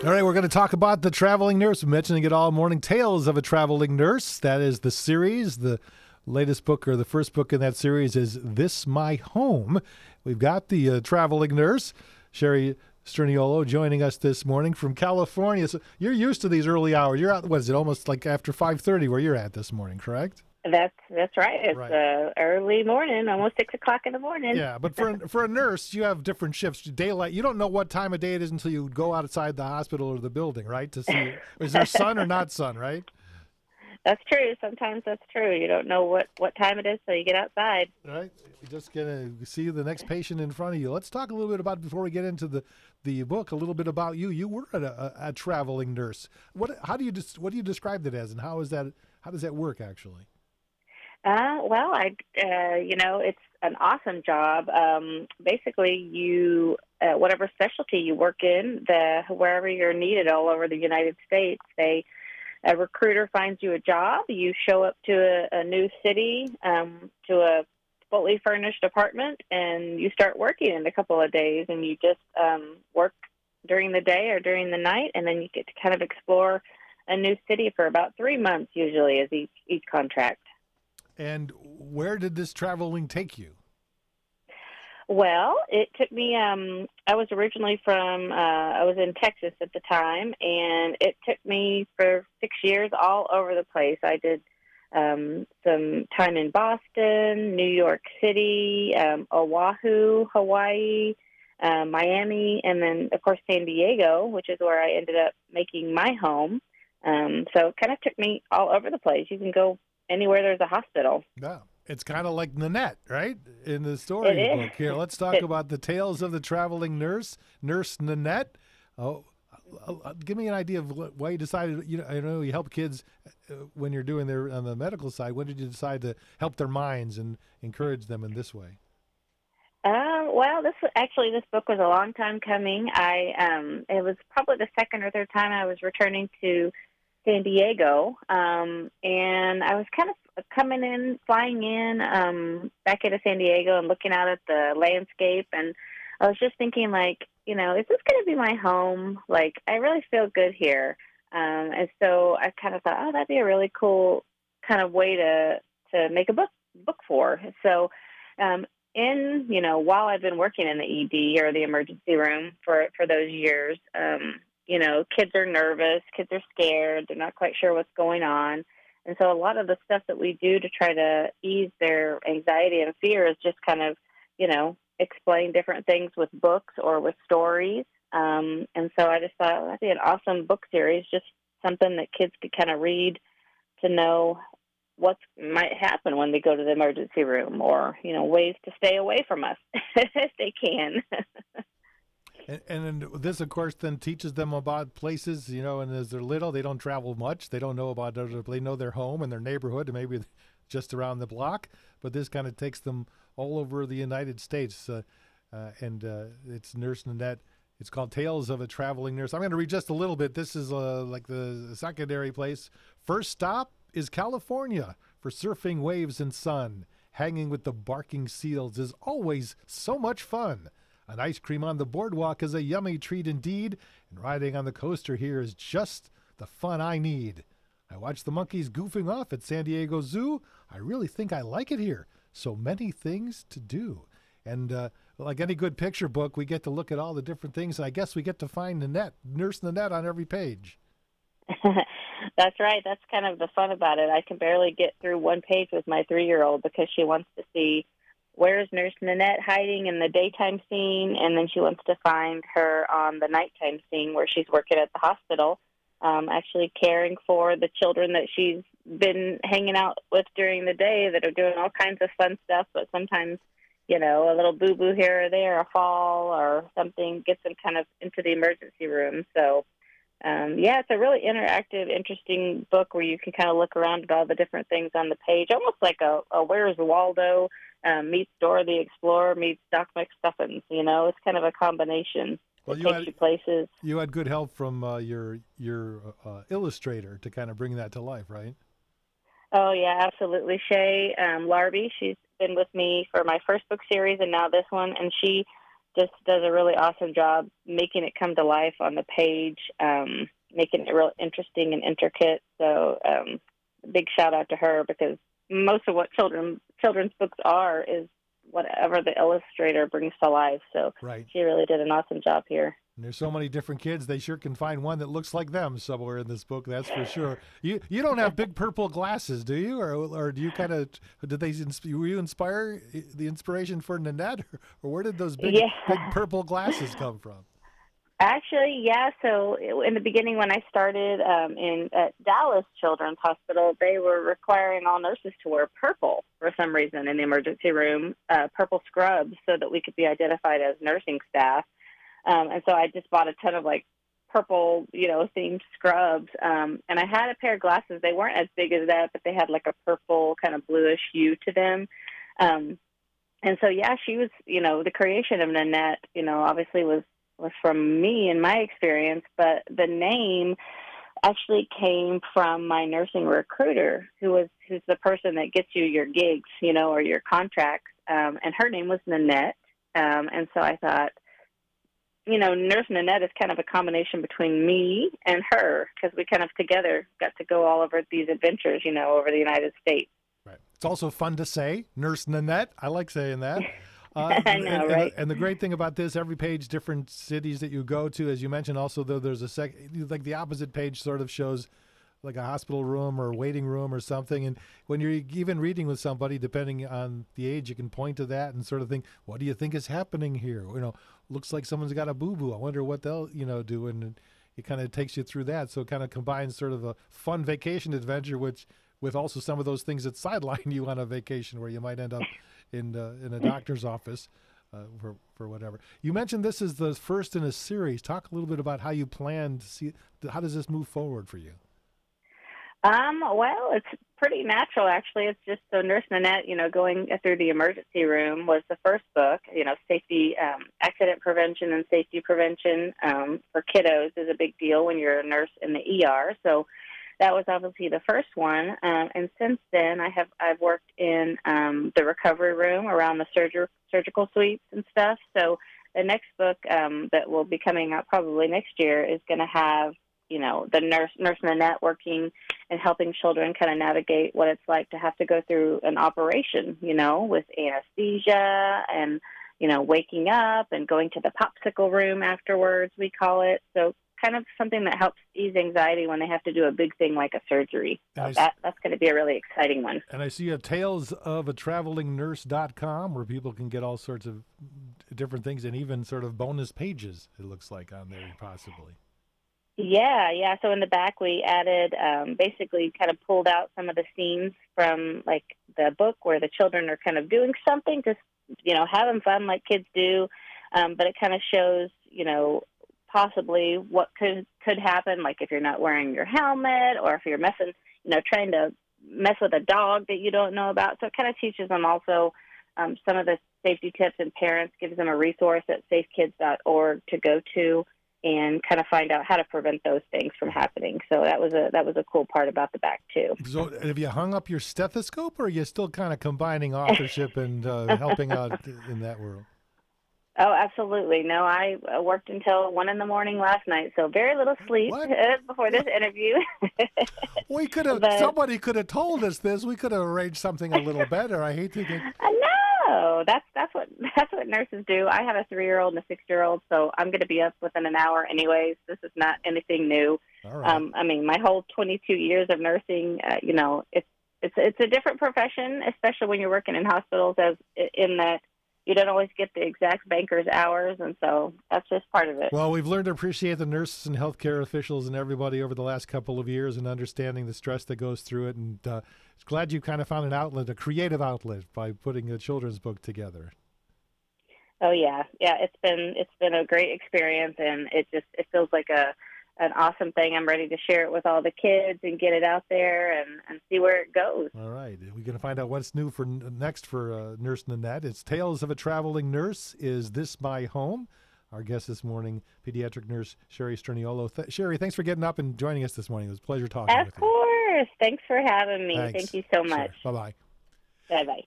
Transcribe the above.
All right, we're going to talk about the traveling nurse. We're mentioning it all morning. Tales of a Traveling Nurse. That is the series. The latest book, or the first book in that series, is This My Home. We've got the traveling nurse, Sherry Sterniolo, joining us this morning from California. So you're used to these early hours. You're out, what is it, almost like after 5:30 where you're at this morning, correct? That's right. It's Right. early morning, almost 6 o'clock in the morning. Yeah, but for a nurse, you have different shifts. Daylight. You don't know what time of day it is until you go outside the hospital or the building, right? To see is there sun or not sun, right? That's true. Sometimes that's true. You don't know what time it is till you get outside. Right. You're just gonna see the next patient in front of you. Let's talk a little bit about, before we get into the book, a little bit about you. You were a traveling nurse. What do you describe it as, and how does that work actually? Well, it's an awesome job. Basically, you whatever specialty you work in, wherever you're needed all over the United States, a recruiter finds you a job. You show up to a new city, to a fully furnished apartment, and you start working in a couple of days. And you just work during the day or during the night, and then you get to kind of explore a new city for about 3 months, usually, as each contract. And where did this traveling take you? Well, it took me. I was originally I was in Texas at the time, and it took me for 6 years all over the place. I did some time in Boston, New York City, Oahu, Hawaii, Miami, and then, of course, San Diego, which is where I ended up making my home. So it kind of took me all over the place. You can go anywhere there's a hospital. Yeah. It's kind of like Nanette, right? In the It storybook. Here, let's talk is. about the tales of the traveling nurse, Nurse Nanette. Oh, give me an idea of why you decided. I know you help kids when you're doing their on the medical side. When did you decide to help their minds and encourage them in this way? Well, this book was a long time coming. It was probably the second or third time I was returning to San Diego, and I was kind of flying in back into San Diego and looking out at the landscape, and I was just thinking, like, is this going to be my home? Like, I really feel good here, and so I kind of thought, oh, that'd be a really cool kind of way to make a book for. So, while I've been working in the ED, or the emergency room, for those years, kids are nervous, kids are scared, they're not quite sure what's going on. And so a lot of the stuff that we do to try to ease their anxiety and fear is just kind of, explain different things with books or with stories. And so I just thought, well, that'd be an awesome book series, just something that kids could kind of read to know what might happen when they go to the emergency room, or, ways to stay away from us if they can. And this, of course, then teaches them about places, and as they're little, they don't travel much. They don't know about other, they know their home and their neighborhood and maybe just around the block. But this kind of takes them all over the United States. And it's Nurse Nanette. It's called Tales of a Traveling Nurse. I'm going to read just a little bit. This is like the secondary place. First stop is California for surfing waves and sun. Hanging with the barking seals is always so much fun. An ice cream on the boardwalk is a yummy treat indeed, and riding on the coaster here is just the fun I need. I watch the monkeys goofing off at San Diego Zoo. I really think I like it here. So many things to do. And like any good picture book, we get to look at all the different things, and I guess we get to find Nurse Nanette on every page. That's right. That's kind of the fun about it. I can barely get through one page with my 3-year-old because she wants to see where's Nurse Nanette hiding in the daytime scene, and then she wants to find her on the nighttime scene where she's working at the hospital, actually caring for the children that she's been hanging out with during the day that are doing all kinds of fun stuff, but sometimes, a little boo-boo here or there, a fall or something gets them kind of into the emergency room. So, it's a really interactive, interesting book where you can kind of look around at all the different things on the page, almost like a Where's Waldo meets Dora the Explorer meets Doc McStuffins. It's kind of a combination. Well, It takes you places. You had good help from your illustrator to kind of bring that to life, right? Oh, yeah, absolutely. Shay Larby, she's been with me for my first book series and now this one, and she just does a really awesome job making it come to life on the page, making it real interesting and intricate. So big shout out to her, because most of what children's books are is whatever the illustrator brings to life. So Right. she really did an awesome job here. And there's so many different kids, they sure can find one that looks like them somewhere in this book. That's for sure. You don't have big purple glasses, do you? Or do you kind of, were you the inspiration for Nanette? Or where did those big purple glasses come from? Actually, yeah. So in the beginning, when I started at Dallas Children's Hospital, they were requiring all nurses to wear purple for some reason in the emergency room, purple scrubs, so that we could be identified as nursing staff. And so I just bought a ton of like purple, themed scrubs. And I had a pair of glasses. They weren't as big as that, but they had like a purple kind of bluish hue to them. And so, yeah, she was, the creation of Nanette, obviously was from me and my experience, but the name actually came from my nursing recruiter, who's the person that gets you your gigs, or your contracts. And her name was Nanette. And so I thought, Nurse Nanette is kind of a combination between me and her, because we kind of together got to go all over these adventures, over the United States. Right. It's also fun to say, Nurse Nanette. I like saying that. I know, right? And the great thing about this, every page, different cities that you go to, as you mentioned, also, though, there's like the opposite page sort of shows like a hospital room or a waiting room or something. And when you're even reading with somebody, depending on the age, you can point to that and sort of think, what do you think is happening here? Looks like someone's got a boo-boo. I wonder what they'll, do. And it kind of takes you through that. So it kind of combines sort of a fun vacation adventure, with also some of those things that sideline you on a vacation, where you might end up in a doctor's office for whatever. You mentioned this is the first in a series. Talk a little bit about how you plan to see, how does this move forward for you? Well, it's pretty natural, actually. It's just so Nurse Nanette, going through the emergency room was the first book. Safety, accident prevention and safety prevention for kiddos is a big deal when you're a nurse in the ER. So that was obviously the first one. And since then, I've worked in the recovery room around the surgical suites and stuff. So the next book that will be coming out probably next year is going to have, the nurse Nanette working and helping children kind of navigate what it's like to have to go through an operation, with anesthesia and, waking up and going to the popsicle room afterwards, we call it. So kind of something that helps ease anxiety when they have to do a big thing like a surgery. So that's going to be a really exciting one. And I see a talesofAtravelingnurse.com where people can get all sorts of different things and even sort of bonus pages, it looks like, on there possibly. Yeah. So in the back, we added, basically kind of pulled out some of the scenes from like the book where the children are kind of doing something, just, having fun like kids do. But it kind of shows, possibly what could happen, like if you're not wearing your helmet or if you're trying to mess with a dog that you don't know about. So it kind of teaches them also some of the safety tips, and parents gives them a resource at safekids.org to go to and kind of find out how to prevent those things from happening. So that was a cool part about the back too. So have you hung up your stethoscope, or are you still kind of combining authorship and helping out in that world? Oh, absolutely. No, I worked until 1 a.m. last night, so very little sleep before this interview. Somebody could have told us this. We could have arranged something a little better. I hate to get. I know. That's what nurses do. I have a 3-year-old and a 6-year-old, so I'm going to be up within an hour anyways. This is not anything new. All right. My whole 22 years of nursing, it's a different profession, especially when you're working in hospitals, in that you don't always get the exact banker's hours, and so that's just part of it. Well, we've learned to appreciate the nurses and healthcare officials and everybody over the last couple of years, and understanding the stress that goes through it. And it's glad you kind of found an outlet, a creative outlet, by putting a children's book together. Oh yeah. It's been a great experience, and it feels like an awesome thing. I'm ready to share it with all the kids and get it out there and see where it goes. All right. We're going to find out what's new next for Nurse Nanette. It's Tales of a Traveling Nurse. Is This My Home? Our guest this morning, pediatric nurse Sherry Straniolo. Sherry, thanks for getting up and joining us this morning. It was a pleasure talking with you. Of course. Thanks for having me. Thanks. Thank you so much. Sure. Bye-bye. Bye-bye.